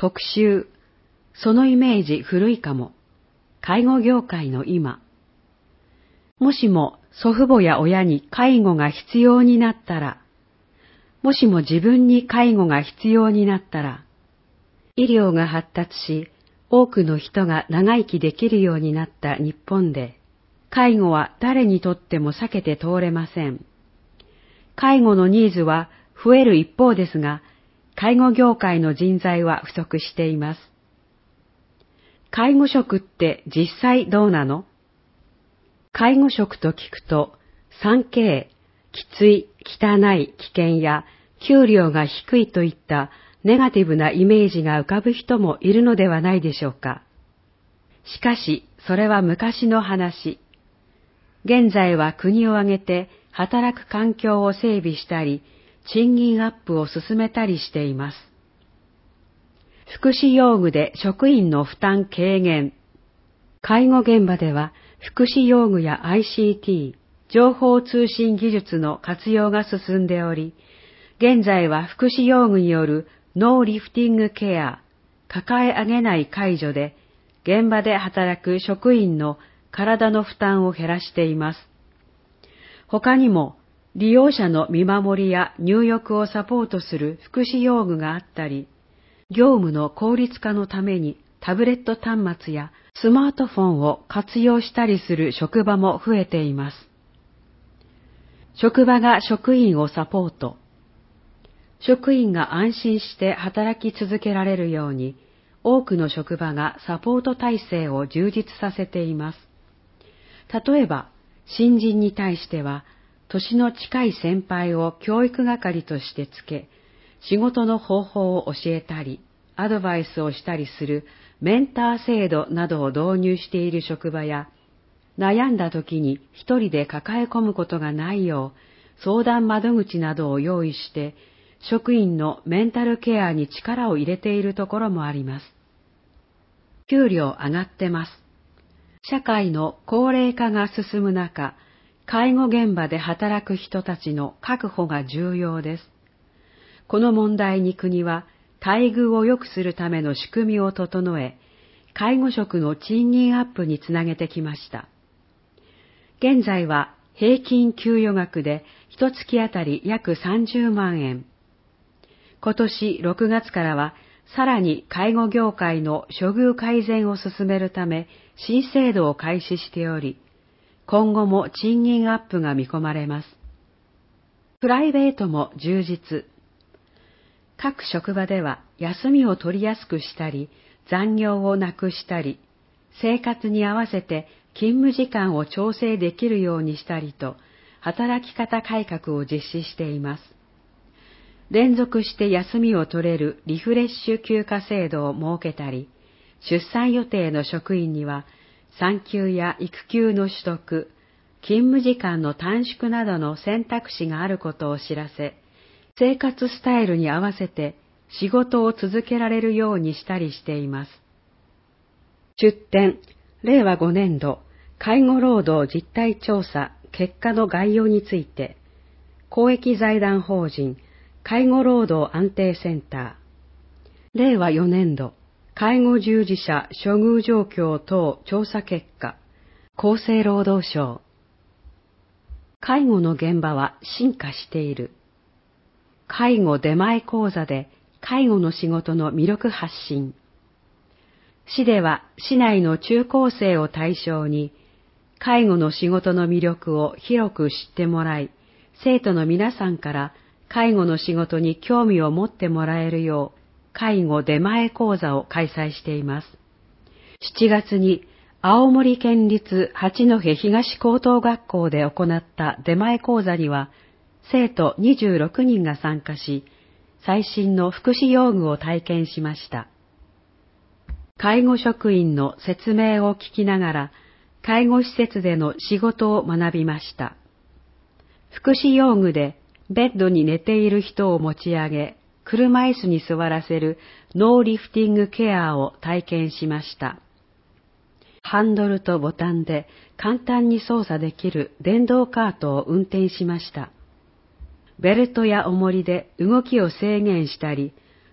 特集、そのイメージ古いかも。介護業界の今。もしも祖父母や親に介護が必要になったら、もしも自分に介護が必要になったら、医療が発達し、多くの人が長生きできるようになった日本で、介護は誰にとっても避けて通れません。介護のニーズは増える一方ですが、介護業界の人材は不足しています。介護職って実際どうなの？介護職と聞くと、3K、きつい、汚い、危険や給料が低いといったネガティブなイメージが浮かぶ人もいるのではないでしょうか。しかし、それは昔の話。現在は国を挙げて働く環境を整備したり、賃金アップを進めたりしています。福祉用具で職員の負担軽減。介護現場では福祉用具や ICT、情報通信技術の活用が進んでおり、現在は福祉用具によるノーリフティングケア、抱え上げない介助で、現場で働く職員の体の負担を減らしています。他にも、利用者の見守りや入浴をサポートする福祉用具があったり、業務の効率化のためにタブレット端末やスマートフォンを活用したりする職場も増えています。職場が職員をサポート。職員が安心して働き続けられるように、多くの職場がサポート体制を充実させています。例えば、新人に対しては、年の近い先輩を教育係としてつけ、仕事の方法を教えたり、アドバイスをしたりするメンター制度などを導入している職場や、悩んだ時に一人で抱え込むことがないよう、相談窓口などを用意して、職員のメンタルケアに力を入れているところもあります。給料上がってます。社会の高齢化が進む中、介護現場で働く人たちの確保が重要です。この問題に国は待遇を良くするための仕組みを整え、介護職の賃金アップにつなげてきました。現在は平均給与額で1月あたり約30万円。今年6月からはさらに介護業界の処遇改善を進めるため新制度を開始しており、今後も賃金アップが見込まれます。プライベートも充実。各職場では休みを取りやすくしたり、残業をなくしたり、生活に合わせて勤務時間を調整できるようにしたりと、働き方改革を実施しています。連続して休みを取れるリフレッシュ休暇制度を設けたり、出産予定の職員には産休や育休の取得、勤務時間の短縮などの選択肢があることを知らせ、生活スタイルに合わせて仕事を続けられるようにしたりしています。出典、令和5年度介護労働実態調査結果の概要について、公益財団法人介護労働安定センター、令和4年度介護従事者処遇状況等調査結果、厚生労働省。介護の現場は進化している。介護出前講座で介護の仕事の魅力発信。市では市内の中高生を対象に、介護の仕事の魅力を広く知ってもらい、生徒の皆さんから介護の仕事に興味を持ってもらえるよう、介護出前講座を開催しています。7月に青森県立八戸東高等学校で行った出前講座には、生徒26人が参加し、最新の福祉用具を体験しました。介護職員の説明を聞きながら、介護施設での仕事を学びました。福祉用具でベッドに寝ている人を持ち上げ、車椅子に座らせるノーリフティングケアを体験しました。ハンドルとボタンで簡単に操作できる電動カートを運転しました。ベルトや重りで動きを制限したり、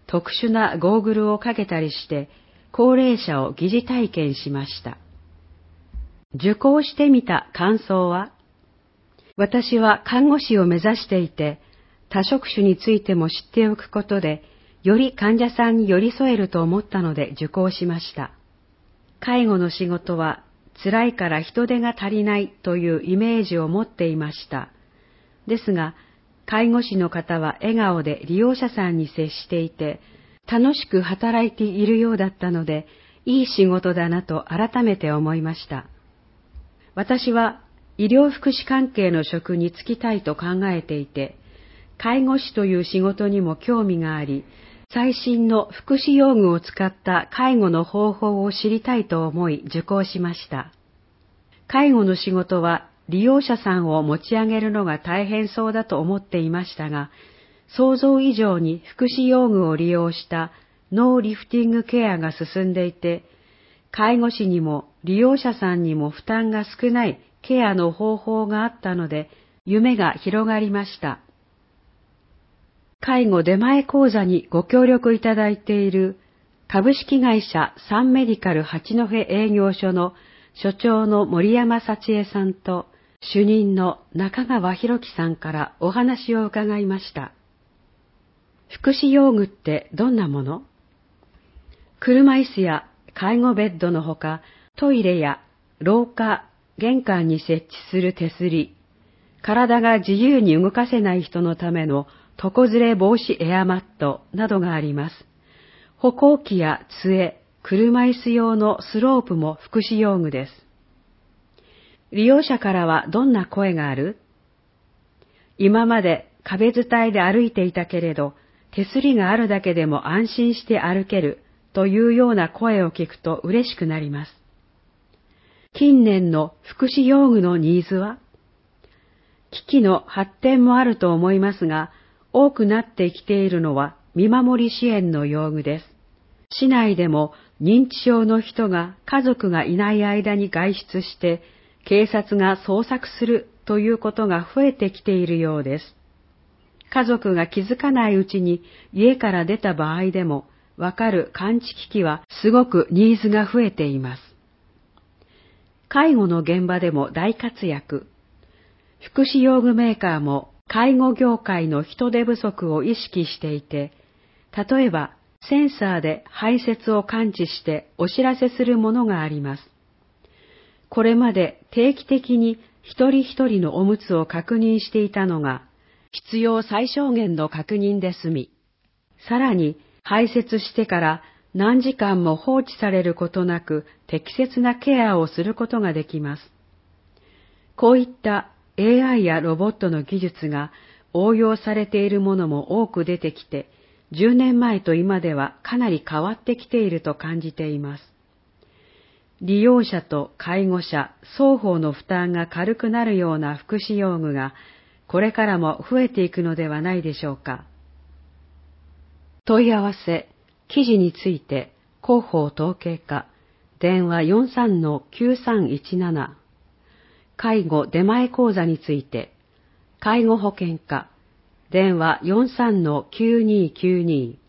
特殊なゴーグルをかけたりして、高齢者を疑似体験しました。受講してみた感想は、私は看護師を目指していて、多職種についても知っておくことで、より患者さんに寄り添えると思ったので受講しました。介護の仕事は辛いから人手が足りないというイメージを持っていました。ですが、介護士の方は笑顔で利用者さんに接していて、楽しく働いているようだったので、いい仕事だなと改めて思いました。私は医療福祉関係の職に就きたいと考えていて、介護士という仕事にも興味があり、最新の福祉用具を使った介護の方法を知りたいと思い受講しました。介護の仕事は利用者さんを持ち上げるのが大変そうだと思っていましたが、想像以上に福祉用具を利用したノーリフティングケアが進んでいて、介護士にも利用者さんにも負担が少ないケアの方法があったので、夢が広がりました。介護出前講座にご協力いただいている株式会社サンメディカル八戸営業所の所長の森山幸恵さんと主任の中川博樹さんからお話を伺いました。福祉用具ってどんなもの？車椅子や介護ベッドのほか、トイレや廊下、玄関に設置する手すり、体が自由に動かせない人のための床ずれ防止エアマットなどがあります。歩行器や杖、車椅子用のスロープも福祉用具です。利用者からはどんな声がある？今まで壁伝いで歩いていたけれど、手すりがあるだけでも安心して歩けるというような声を聞くと嬉しくなります。近年の福祉用具のニーズは？機器の発展もあると思いますが、多くなってきているのは見守り支援の用具です。市内でも認知症の人が家族がいない間に外出して、警察が捜索するということが増えてきているようです。家族が気づかないうちに家から出た場合でも、わかる感知機器はすごくニーズが増えています。介護の現場でも大活躍。福祉用具メーカーも介護業界の人手不足を意識していて、例えばセンサーで排泄を感知してお知らせするものがあります。これまで定期的に一人一人のおむつを確認していたのが、必要最小限の確認で済み、さらに排泄してから何時間も放置されることなく適切なケアをすることができます。こういった AI やロボットの技術が応用されているものも多く出てきて、10年前と今ではかなり変わってきていると感じています。利用者と介護者双方の負担が軽くなるような福祉用具がこれからも増えていくのではないでしょうか。問い合わせ、記事について広報統計課、電話 43-9317、介護出前講座について、介護保険課、電話 43-9292